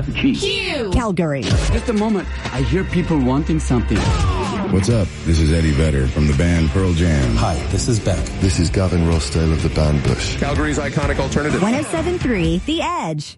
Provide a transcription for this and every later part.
Q. Calgary. Just a moment. I hear people wanting something. What's up? This is Eddie Vedder from the band Pearl Jam. Hi, this is Beck. This is Gavin Rossdale of the band Bush. Calgary's iconic alternative. 107.3 The Edge.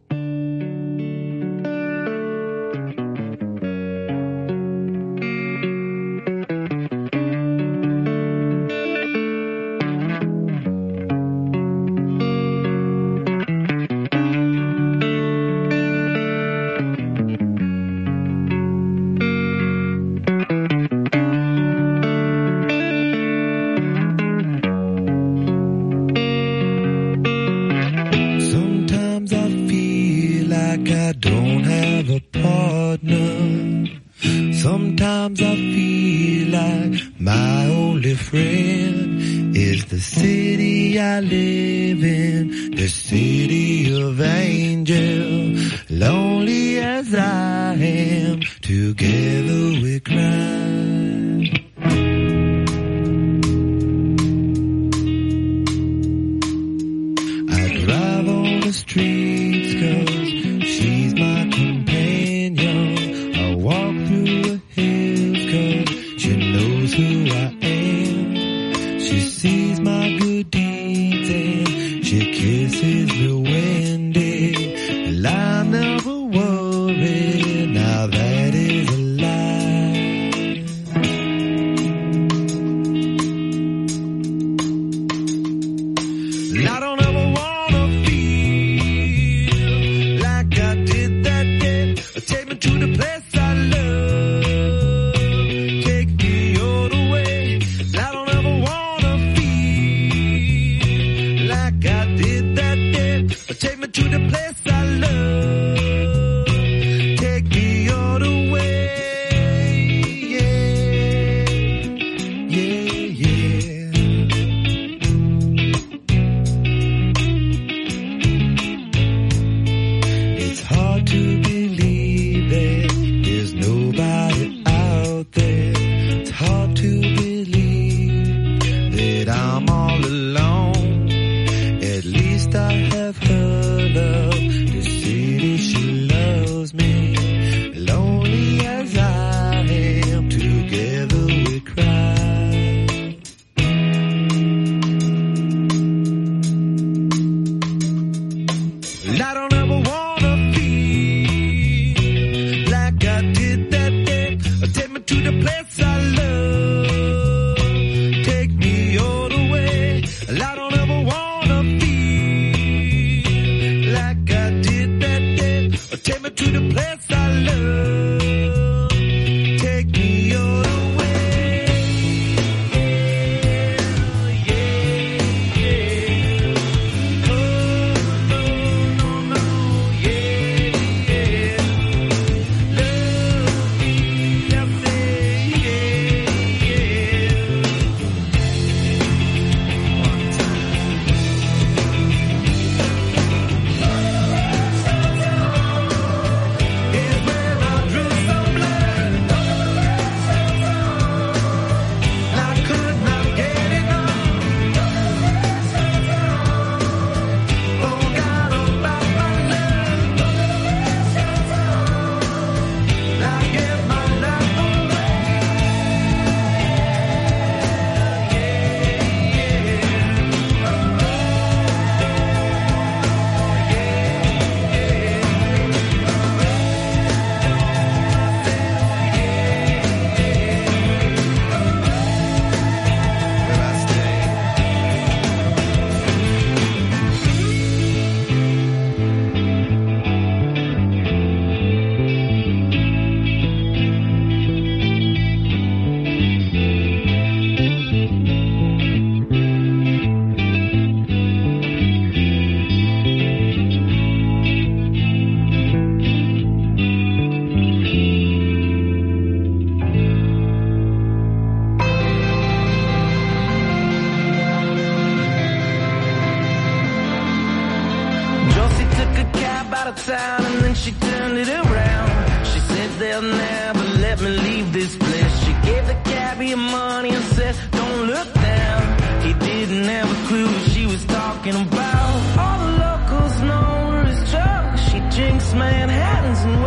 town and then she turned it around. She said they'll never let me leave this place. She gave the cabbie money and said don't look down. He didn't have a clue what she was talking about. All the locals know her as trouble. She drinks Manhattans and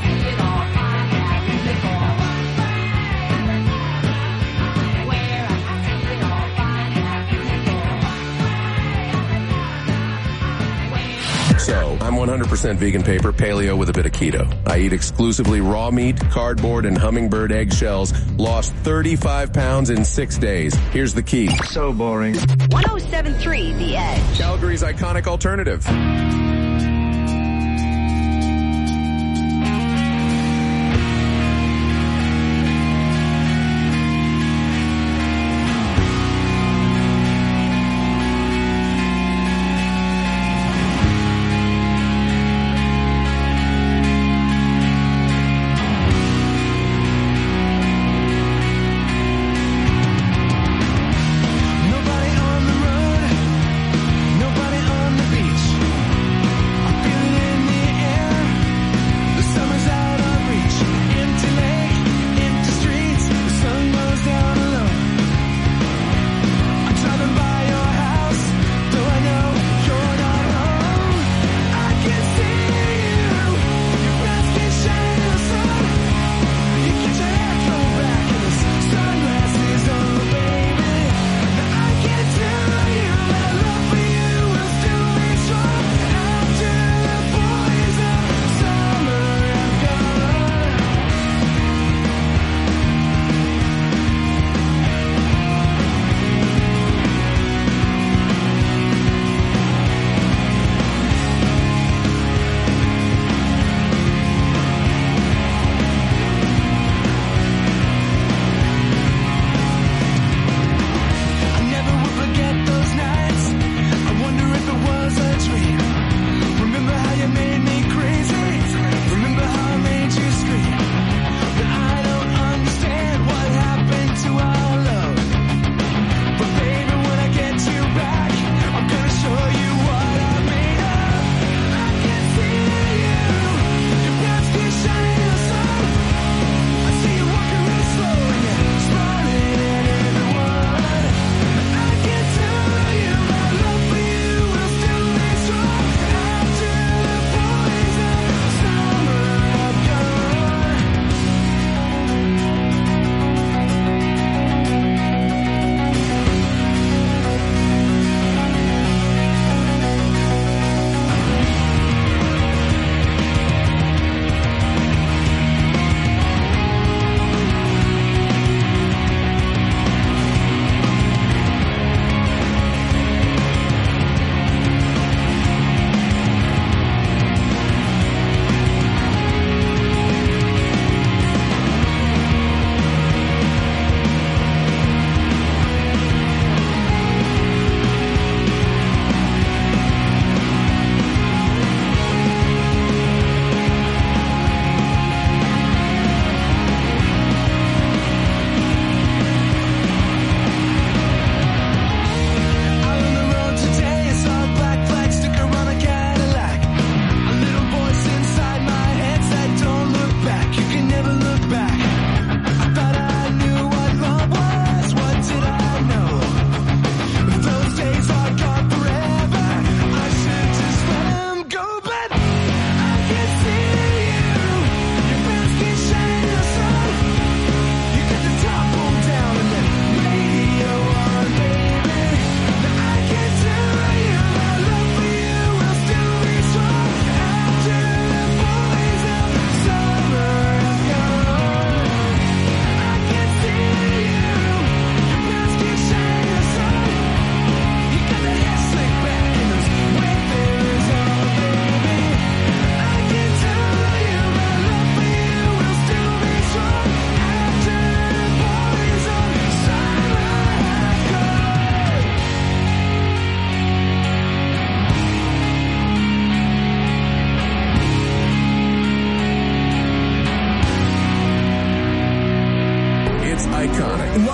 So, I'm 100% vegan paper, paleo with a bit of keto. I eat exclusively raw meat, cardboard, and hummingbird eggshells. Lost 35 pounds in 6 days. Here's the key. So boring. 107.3 The Edge. Calgary's iconic alternative.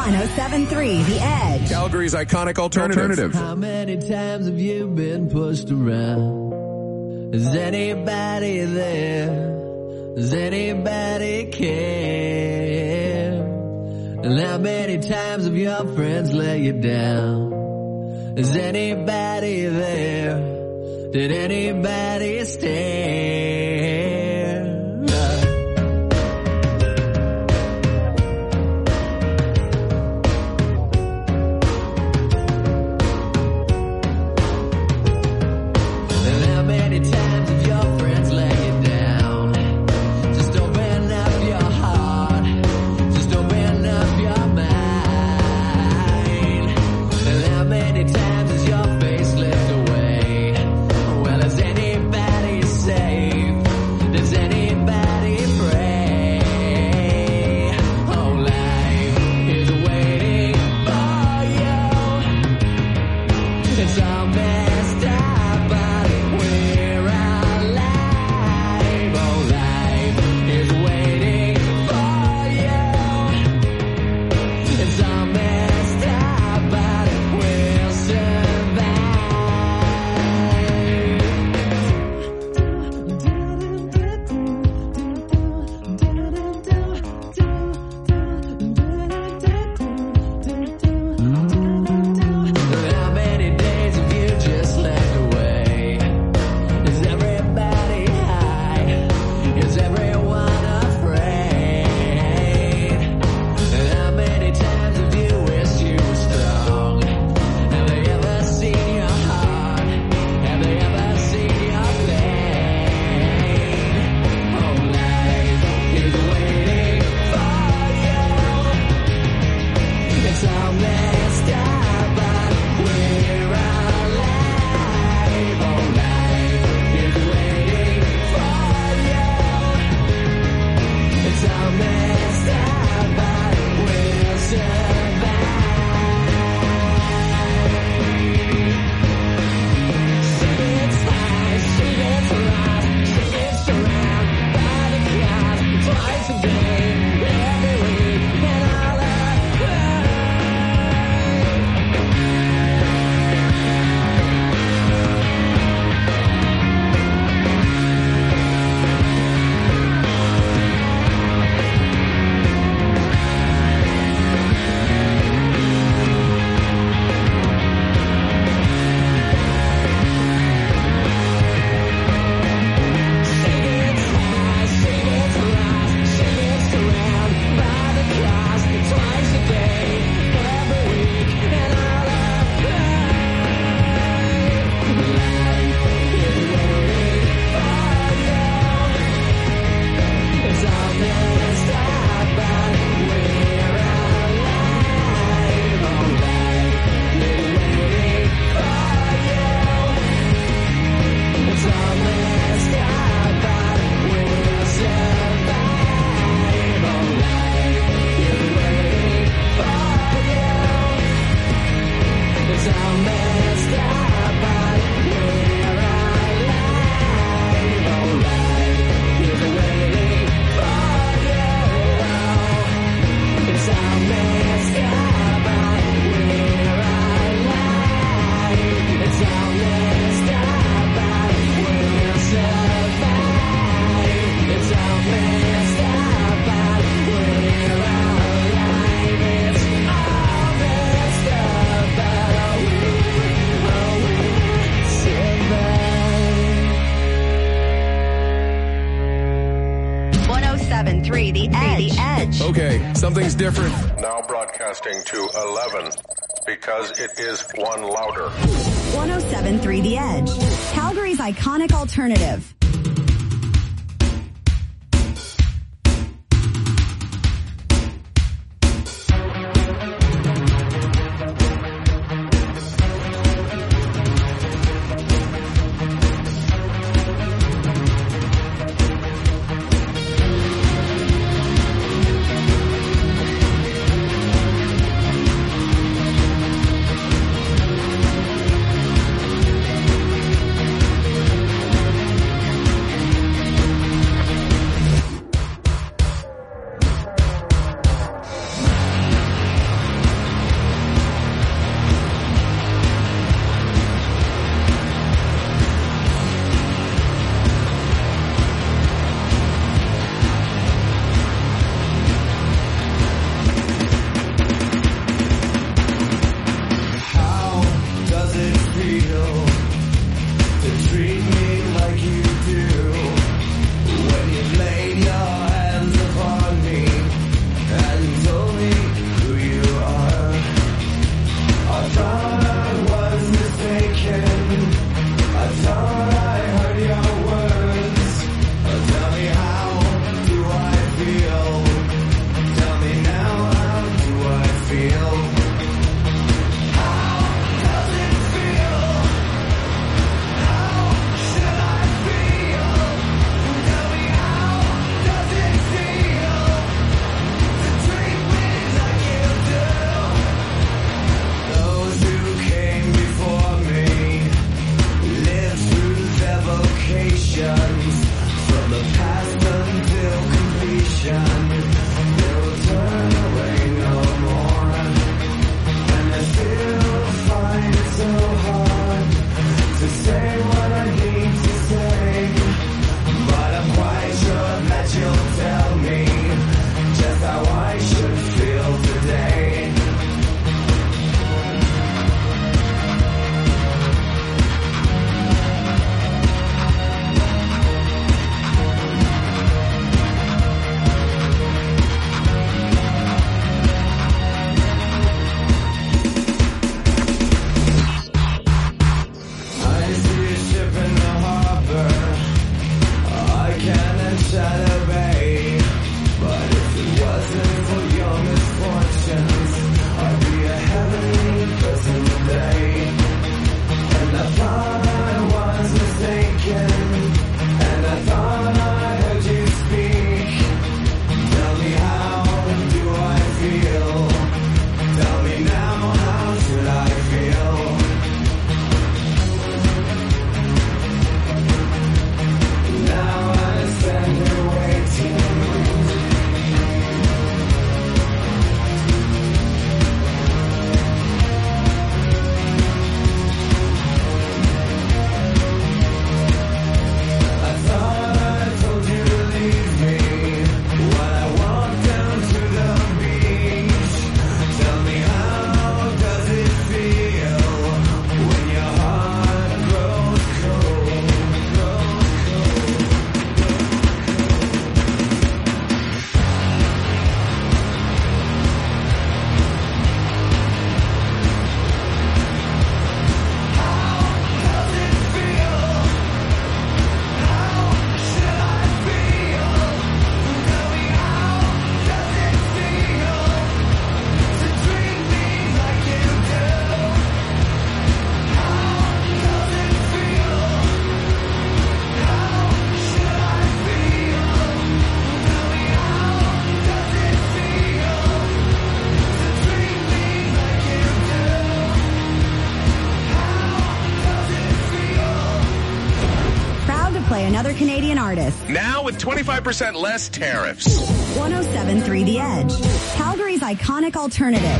107.3 The Edge. Calgary's iconic alternative. How many times have you been pushed around? Is anybody there? Does anybody care? And how many times have your friends let you down? Is anybody there? Did anybody stare? Okay, something's different. Now broadcasting to 11 because it is one louder. 107.3 The Edge. Calgary's iconic alternative. other Canadian artists. Now with 25% less tariffs. 107.3 The Edge, Calgary's iconic alternative.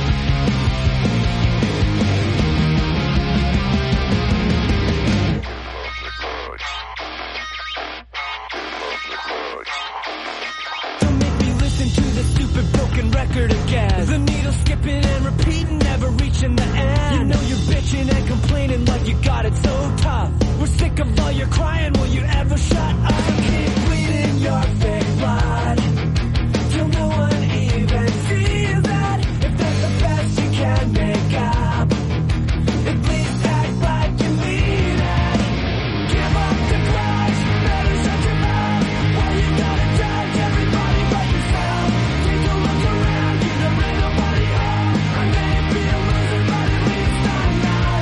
Don't make me listen to the stupid broken record again. The needle skipping and repeating, never reaching the end. You know you're bitching and complaining like you got it so tough. We're sick of all your crying, will you ever shut up? So keep bleeding your fake blood till no one even sees that. If that's the best you can make up, at least act like you mean it. Give up the grudge, better shut your mouth. Why you gotta judge everybody but yourself? Take a look around you, there ain't nobody home. I may be a loser, but at least I'm not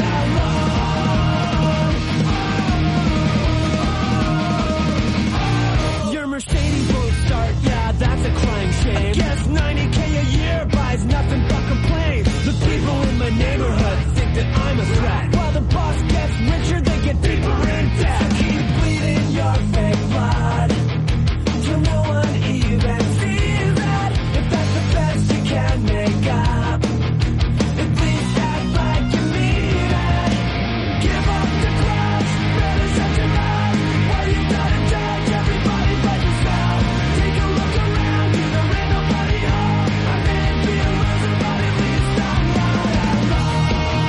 alone. Your Mercedes won't start, yeah, that's a crying shame. I guess 90K a year buys nothing but complaints. The people in my neighborhood think that I'm a threat. While the boss gets richer, they get deeper in debt. So keep bleeding your fake blood till no one even sees that. If that's the best you can make up, at least act like you mean it. Give up the grudge, better shut your mouth. Why you gotta judge everybody but yourself? Take a look around you, there ain't nobody home. I may be a loser, but at least I'm not alone.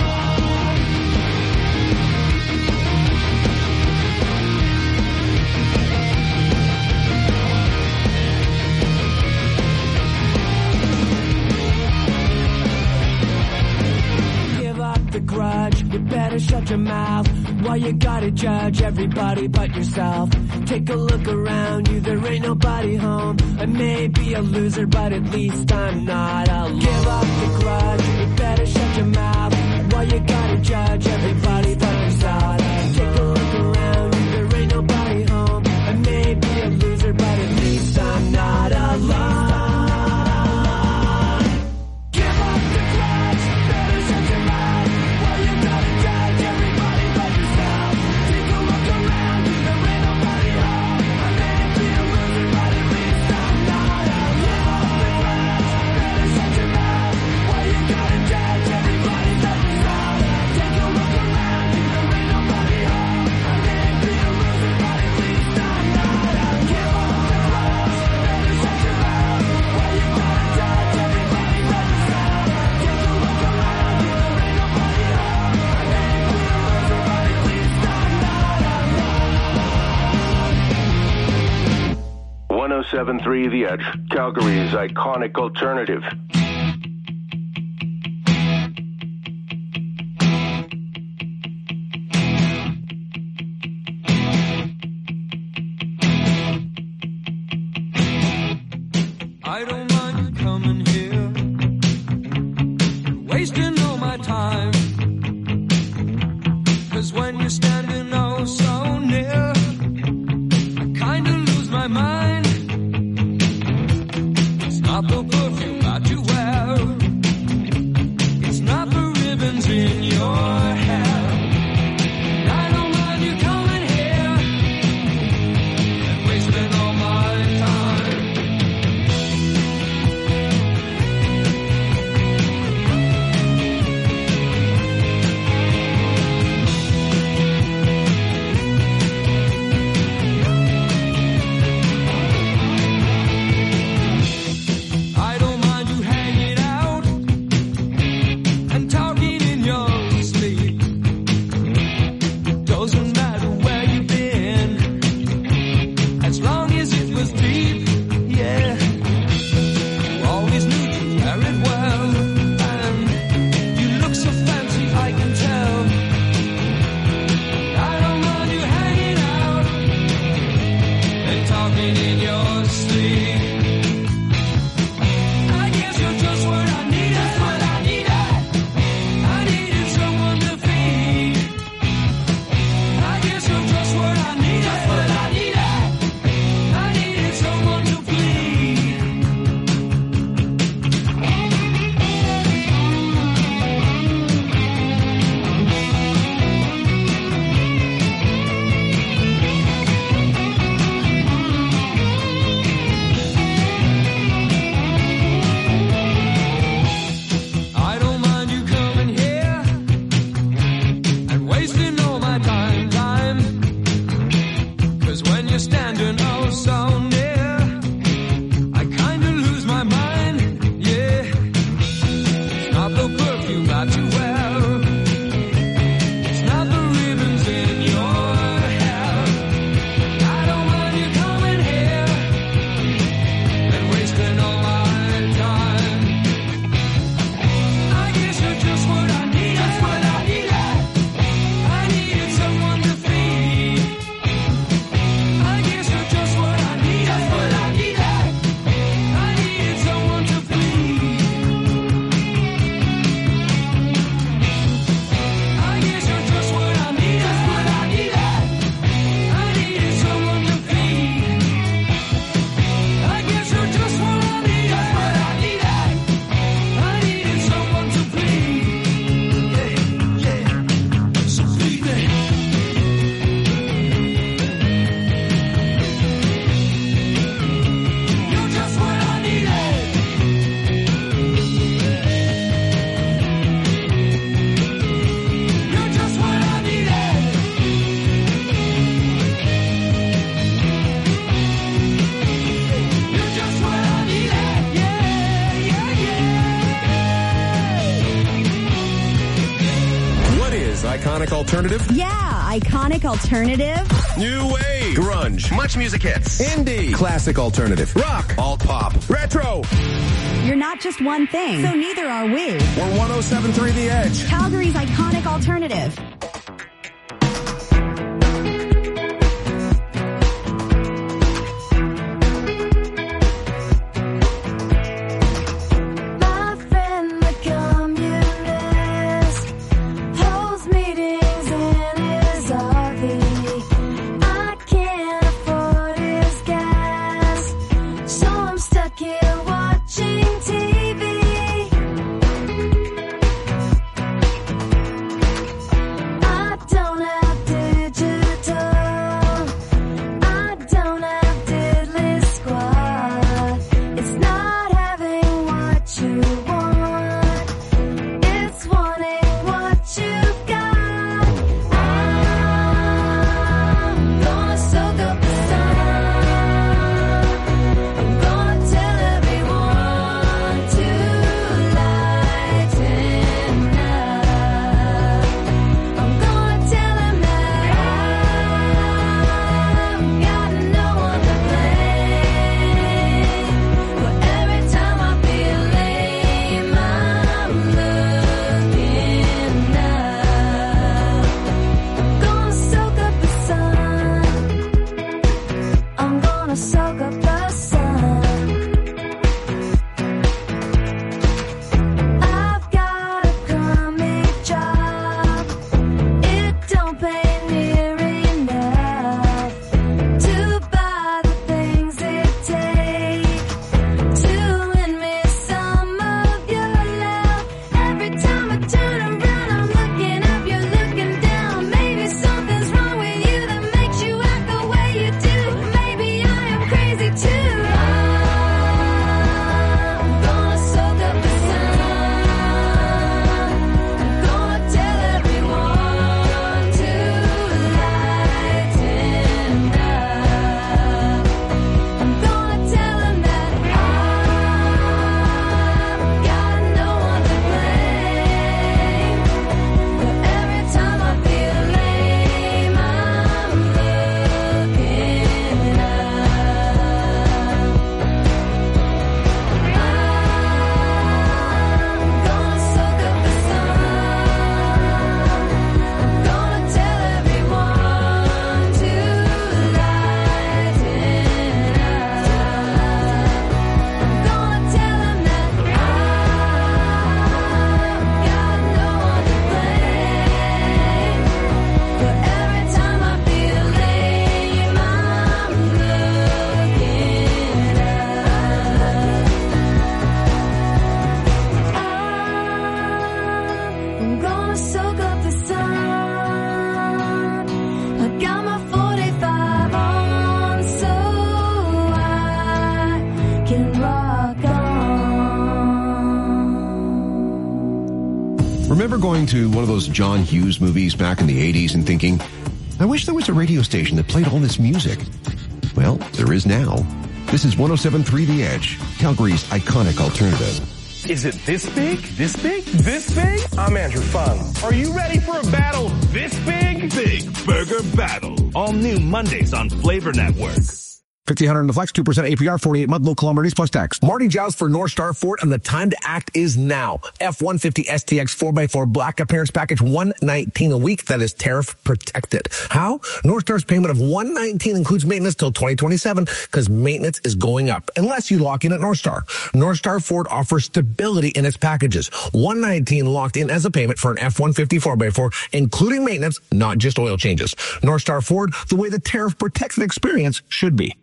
Give up the grudge, you better shut your mouth. Why you gotta judge everybody but yourself? Take a look around you, there ain't nobody home. I may be a loser, but at least I'm not alone. Give up the grudge, you better shut your mouth. Why you gotta judge everybody but yourself? Take a look around you, there ain't nobody home. I may be a loser, but at least I'm not alone. Give up the grudge, better shut your mouth. Why you gotta judge everybody but yourself? Take a look around you, there ain't nobody home. I may be a loser, but at least I'm not alone. Give up the grudge, better shut your mouth. Why you gotta judge everybody but yourself? Take a look around you, there ain't nobody home. I may be a loser, but at least I'm not alone. Give up the grudge, better shut your mouth. Why you gotta judge everybody but yourself? Take a look around you, there ain't nobody home. I may be a loser, but at least I'm not alone. 107.3 The Edge, Calgary's iconic alternative. I don't mind you coming here, wasting all my time. 'Cause when you're standing oh so near, I kinda lose my mind. It's not the perfume that you wear, it's not the ribbons in your hair. I don't mind you coming here and wasting all my time. not too well. It's not the ribbons in your hair. I don't mind you coming here and wasting all my time. I guess you're just what I need. That's what I needed. I needed someone to feed. I guess you're just what I need. That's what I needed. I needed someone to feed. I guess you're just what I need. That's what I needed. I needed someone to feed. I guess you're just what I need. That's what I needed. I needed someone to feed. Yeah, so feed me. You're just what I needed. You're just what I needed. You're just what I needed. Yeah. What is Iconic Alternative? Yeah, iconic alternative. New wave, grunge, much music hits, indie, classic alternative, rock, alt pop, retro. You're not just one thing, so neither are we. We're 107.3 The Edge. Calgary's iconic alternative. My friend, the communist, holds meetings in his RV. I can't afford his gas, so I'm stuck here watching TV. I don't have digital, I don't have diddly squad. It's not having what you want, it's wanting what you got. I'm gonna soak up the sun, I'm gonna tell everyone to lighten up. I'm gonna tell them that I've got no one to blame. But every time I feel lame, I'm looking up. I'm gonna soak up the sun, I'm gonna soak up the sun. I've got a crummy job, it don't pay near enough to buy the things it takes to win me some of your love. Every time I turn around, I'm looking up, you're looking down. Maybe something's wrong with you that makes you act the way you do. Maybe I am crazy too. I'm gonna soak up the sun, I'm gonna tell everyone to lighten up. I'm gonna tell them that I've got no one to blame. But every time I feel lame, I'm looking up. I'm gonna soak up the sun, I'm gonna tell everyone to lighten up. I'm gonna tell them that I've got no one to blame. But every time I feel lame, I'm looking up. I'm gonna soak up the sun, I got my 45 on so I can rock on. Remember going to one of those John Hughes movies back in the 80s and thinking, I wish there was a radio station that played all this music. Well, there is now. This is 107.3 The Edge, Calgary's iconic alternative. Is it this big? This big? This big? I'm Andrew Fung. Are you ready for a battle this big? Big Burger Battle. All new Mondays on Flavor Network. $1,500 in the flex, 2% APR, 48-month low kilometers plus tax. Marty Giles for North Star Ford, and the time to act is now. F-150 STX 4x4 black appearance package, $119 a week. That is tariff protected. How? North Star's payment of $119 includes maintenance till 2027 because maintenance is going up unless you lock in at North Star. North Star Ford offers stability in its packages. $119 locked in as a payment for an F-150 4x4, including maintenance, not just oil changes. North Star Ford, the way the tariff protected experience should be.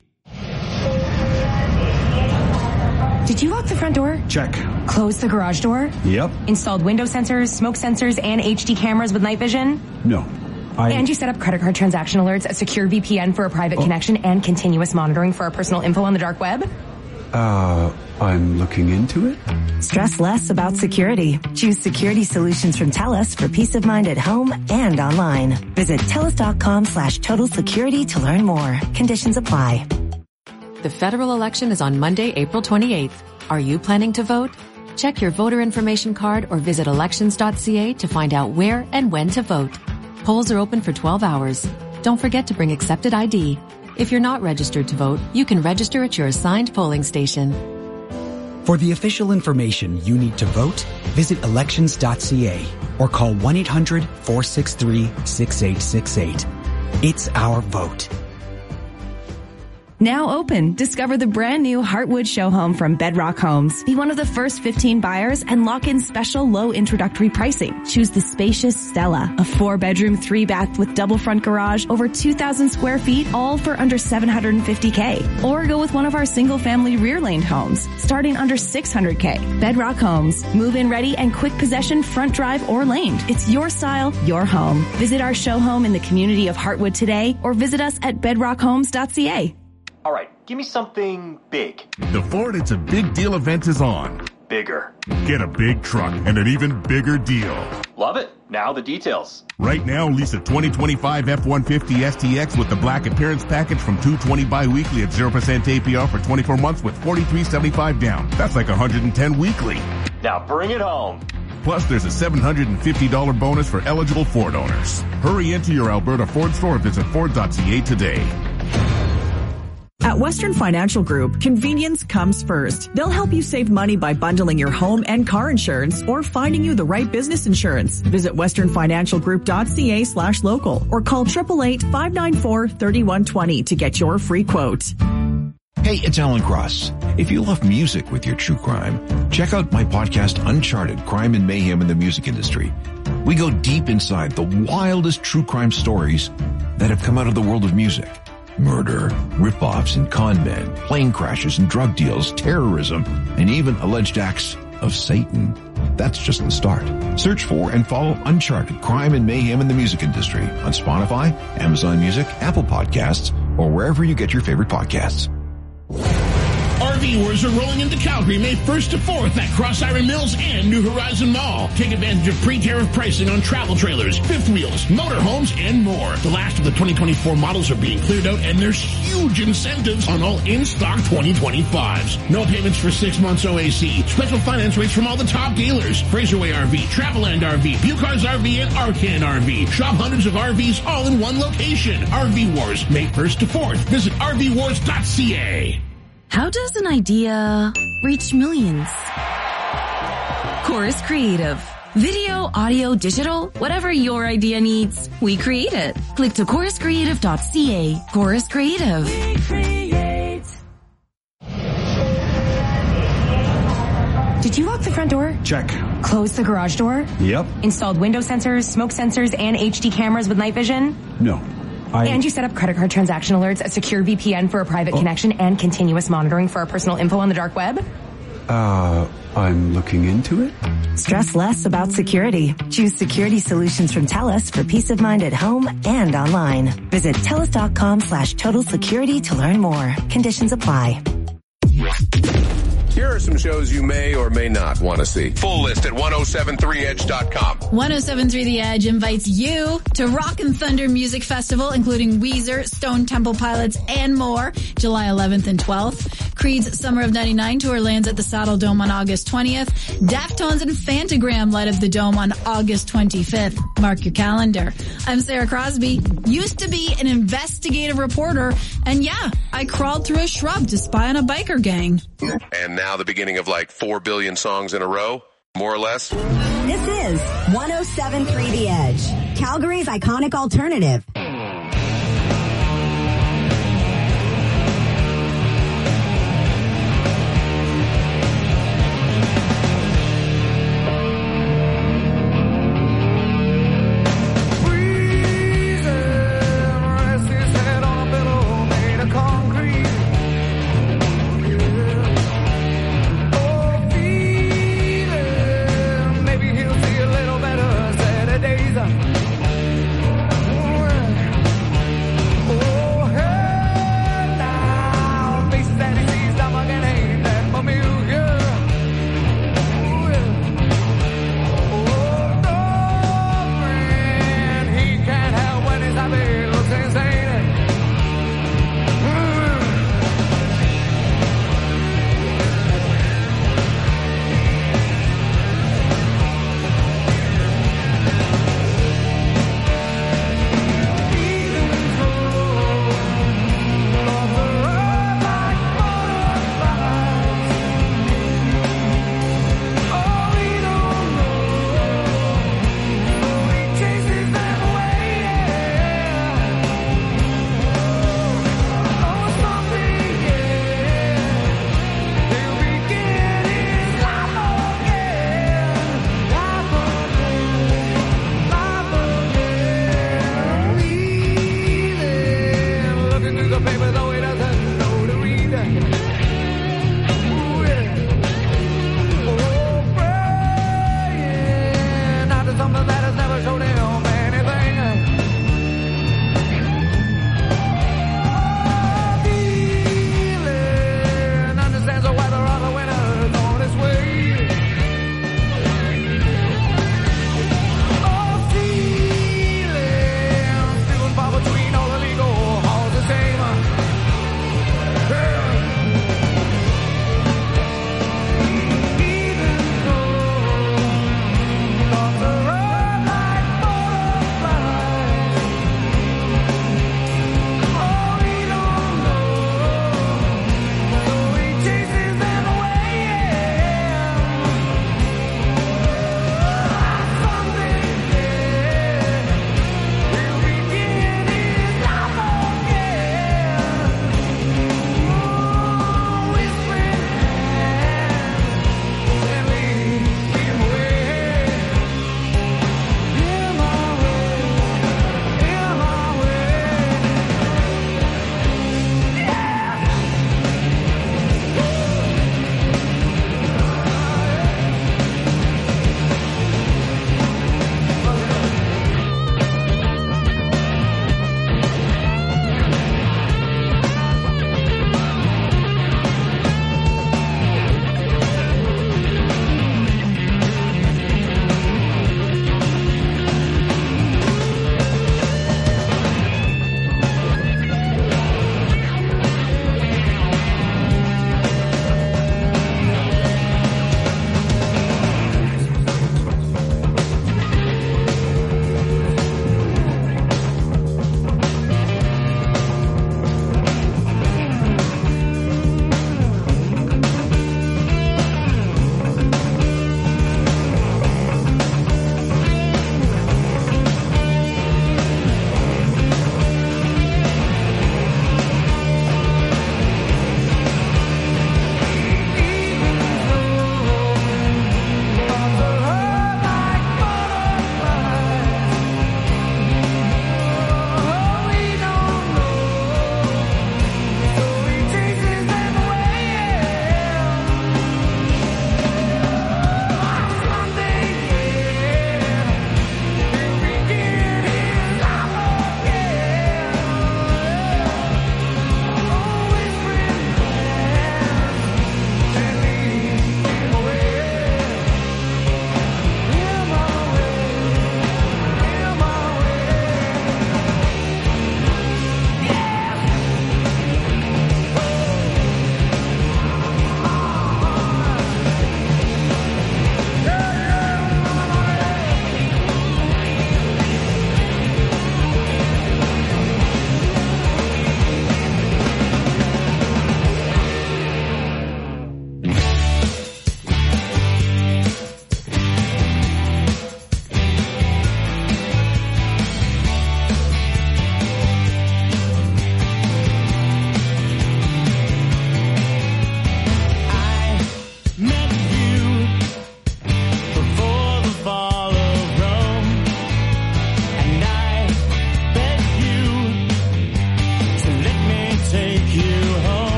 Did you lock the front door? Check. Close the garage door? Yep. Installed window sensors, smoke sensors, and HD cameras with night vision? No. And you set up credit card transaction alerts, a secure VPN for a private connection, and continuous monitoring for our personal info on the dark web? I'm looking into it. Stress less about security. Choose security solutions from TELUS for peace of mind at home and online. Visit TELUS.com/total security to learn more. Conditions apply. The federal election is on Monday, April 28th. Are you planning to vote? Check your voter information card or visit elections.ca to find out where and when to vote. Polls are open for 12 hours. Don't forget to bring accepted ID. If you're not registered to vote, you can register at your assigned polling station. For the official information you need to vote, visit elections.ca or call 1-800-463-6868. It's our vote. Now open. Discover the brand new Heartwood show home from Bedrock Homes. Be one of the first 15 buyers and lock in special low introductory pricing. Choose the spacious Stella, a 4-bedroom, 3-bath with double front garage, over 2,000 square feet, all for under $750K. Or go with one of our single-family rear-laned homes, starting under $600K. Bedrock Homes. Move-in ready and quick possession, front drive or laned. It's your style, your home. Visit our show home in the community of Heartwood today or visit us at bedrockhomes.ca. All right, give me something big. The Ford It's a Big Deal event is on. Bigger. Get a big truck and an even bigger deal. Love it. Now the details. Right now, lease a 2025 F-150 STX with the black appearance package from $220 bi-weekly at 0% APR for 24 months with $43.75 down. That's like $110 weekly. Now bring it home. Plus, there's a $750 bonus for eligible Ford owners. Hurry into your Alberta Ford store or visit Ford.ca today. At Western Financial Group, convenience comes first. They'll help you save money by bundling your home and car insurance or finding you the right business insurance. Visit westernfinancialgroup.ca/local or call 888-594-3120 to get your free quote. Hey, it's Alan Cross. If you love music with your true crime, check out my podcast, Uncharted: Crime and Mayhem in the Music Industry. We go deep inside the wildest true crime stories that have come out of the world of music. Murder, rip-offs and con men, plane crashes and drug deals, terrorism, and even alleged acts of Satan. That's just the start. Search for and follow Uncharted: Crime and Mayhem in the Music Industry on Spotify, Amazon Music, Apple Podcasts, or wherever you get your favorite podcasts. RV Wars are rolling into Calgary May 1st to 4th at Cross Iron Mills and New Horizon Mall. Take advantage of pre-tariff pricing on travel trailers, fifth wheels, motorhomes, and more. The last of the 2024 models are being cleared out, and there's huge incentives on all in-stock 2025s. No payments for 6 months OAC. Special finance rates from all the top dealers. Fraserway RV, Traveland RV, Bucars RV, and Arcan RV. Shop hundreds of RVs all in one location. RV Wars, May 1st to 4th. Visit rvwars.ca. How does an idea reach millions? Chorus Creative. Video, audio, digital, whatever your idea needs, we create it. Click to choruscreative.ca. Chorus Creative. We create. Did you lock the front door? Check. Close the garage door? Yep. Installed window sensors, smoke sensors, and HD cameras with night vision? No. And you set up credit card transaction alerts, a secure VPN for a private connection, and continuous monitoring for our personal info on the dark web? I'm looking into it. Stress less about security. Choose security solutions from TELUS for peace of mind at home and online. Visit TELUS.com/total security to learn more. Conditions apply. Here are some shows you may or may not want to see. Full list at 1073edge.com. 1073 The Edge invites you to Rock and Thunder Music Festival, including Weezer, Stone Temple Pilots, and more, July 11th and 12th. Creed's Summer of 99 tour lands at the Saddle Dome on August 20th. Deftones and Fantagram light up the Dome on August 25th. Mark your calendar. I'm Sarah Crosby. Used to be an investigative reporter, and yeah, I crawled through a shrub to spy on a biker gang. And now the beginning of like 4 billion songs in a row, more or less. This is 1073 The Edge, Calgary's iconic alternative. Maybe he'll see a little better Saturdays.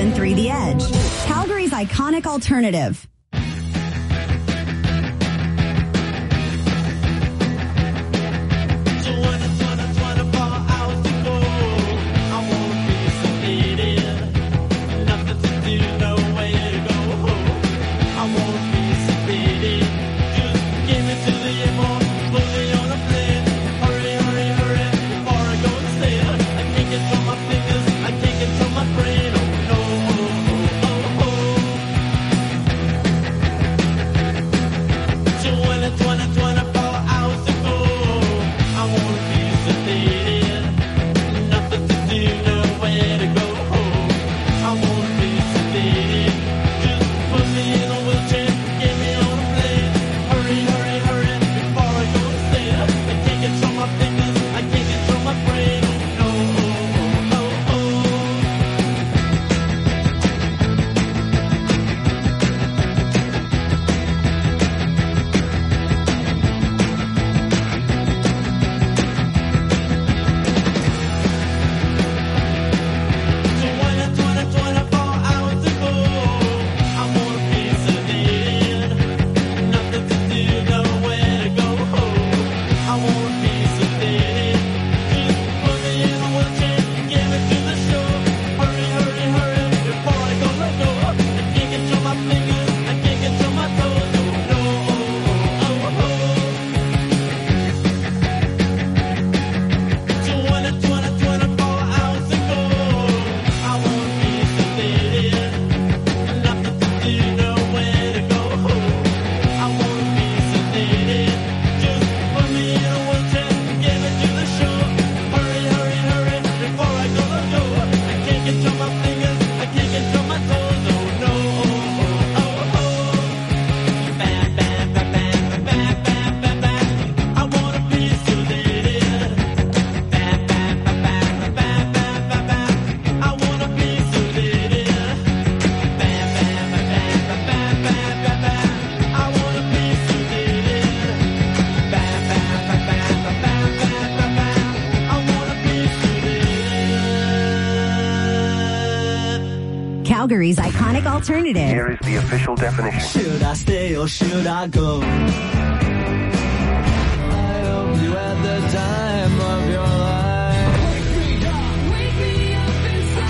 107.3 The Edge, Calgary's iconic alternative. Calgary's iconic alternative. Here is the official definition. Should I stay or should I go? I hope you had the time of your life. Wake me up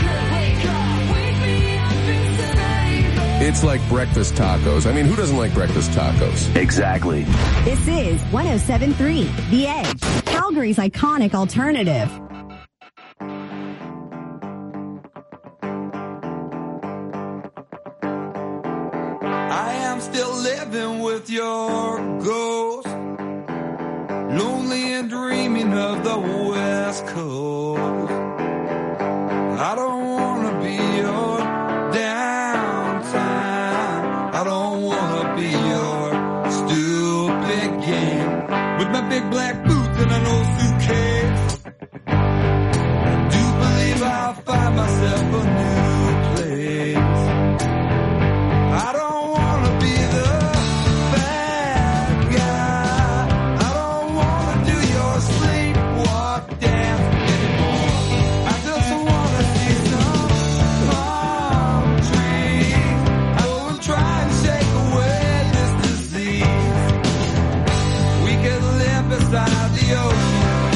inside. It's like breakfast tacos. I mean, who doesn't like breakfast tacos? Exactly. This is 107.3 The Edge, Calgary's iconic alternative. I am still living with your ghost, lonely and dreaming of the West Coast. I don't want to be your downtime. I don't want to be your stupid game with my big black boots and an old suitcase. I do believe I'll find myself a new place. I don't beside the ocean.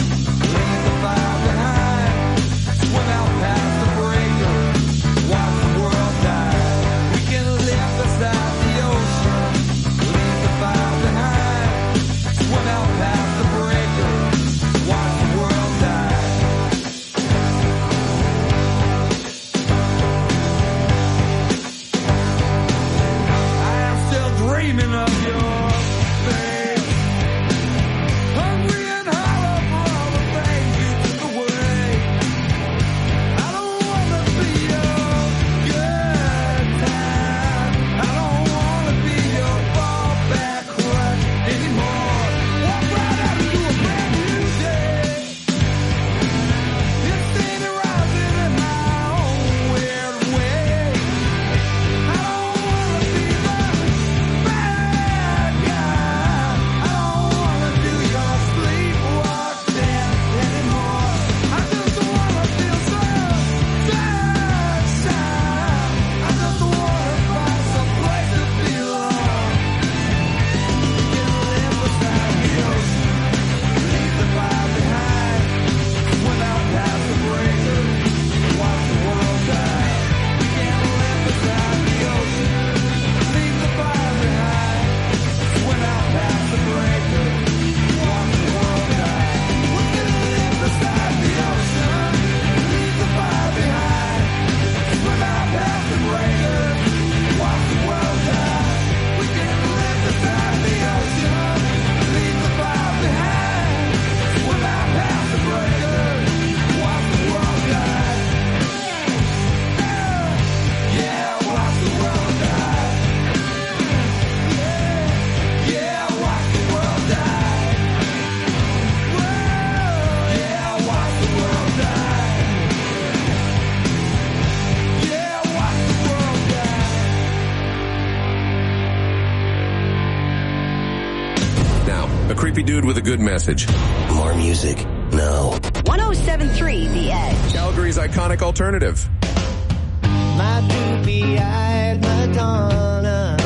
A creepy dude with a good message. More music. No. 107.3 The Edge. Calgary's iconic alternative. My droopy-eyed Madonna,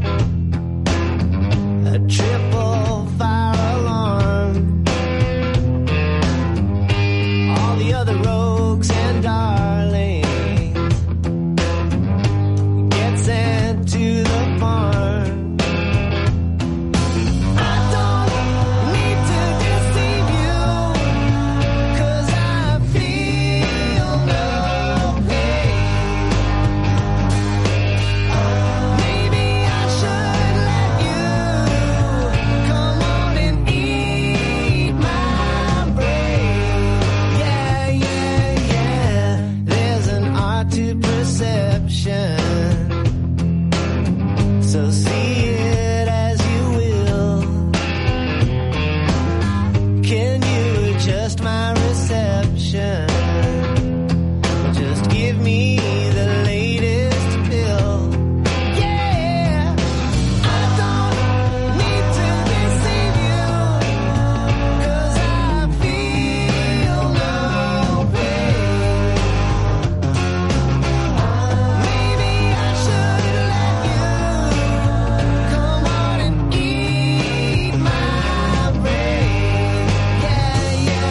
a triple fire alarm. All the other rogues and darlings get sent to the barn. I don't need to deceive you, 'cause I feel no pain. Maybe I should let you come on and eat my brain. Yeah, yeah, yeah. There's an art to perception, so see it as you will. Can you adjust my reception? Just give me the latest pill. Yeah, I don't need to deceive you, 'cause I feel no pain. Maybe I should let you come on and eat my brain. Yeah, yeah.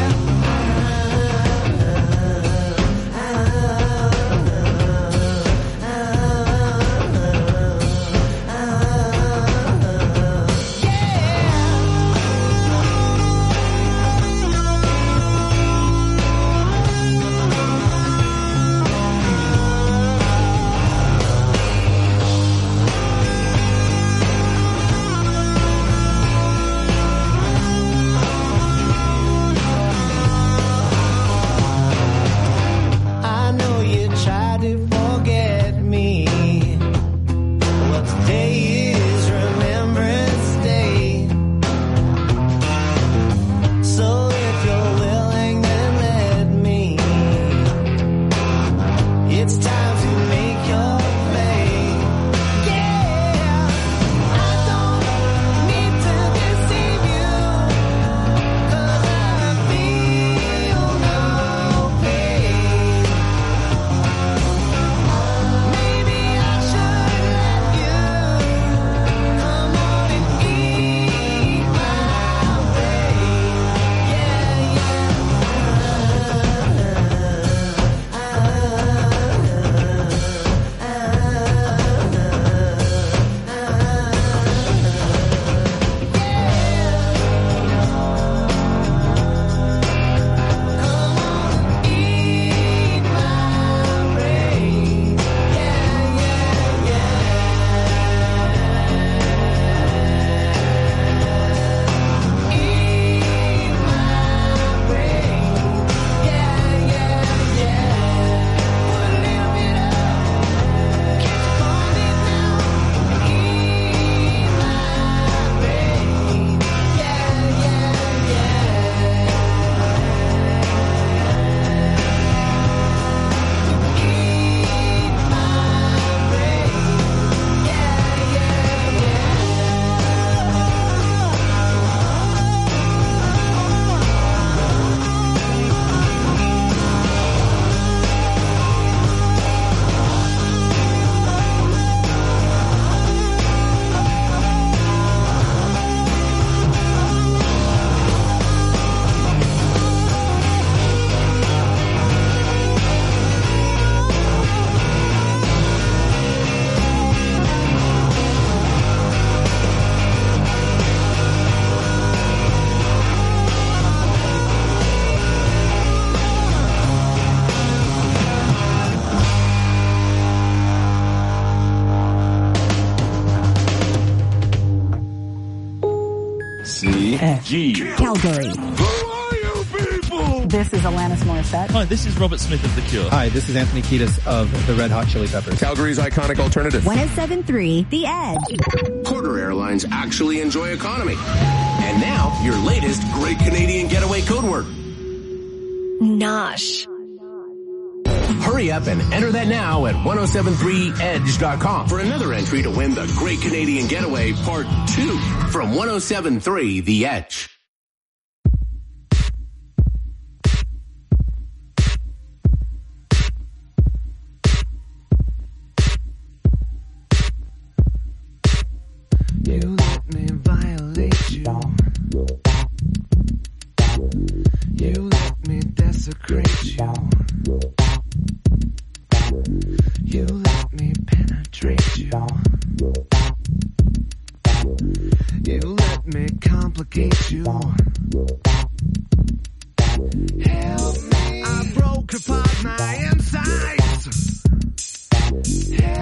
I know you tried to forget me. Well, today is Remembrance Day. So if you're willing, then let me. It's time to make your play. Yeah, I don't need to deceive you, 'cause I feel no pain. Maybe I should let you come on and eat my brain. Yeah, G. Calgary. This is Alanis Morissette. Hi, this is Robert Smith of The Cure. Hi, this is Anthony Kiedis of the Red Hot Chili Peppers. Calgary's iconic alternative. 107.3 The Edge. Porter Airlines actually enjoy economy. And now, your latest Great Canadian Getaway code word. Nosh. Hurry up and enter that now at 1073edge.com for another entry to win the Great Canadian Getaway Part 2 from 1073 The Edge. You let me violate you. You let me desecrate you. You let me penetrate you. You let me complicate you. Help me. I broke apart my insides. Help